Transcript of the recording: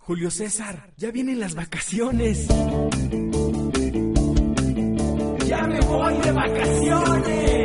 Julio César, ya vienen las vacaciones. ¡Ya me voy de vacaciones!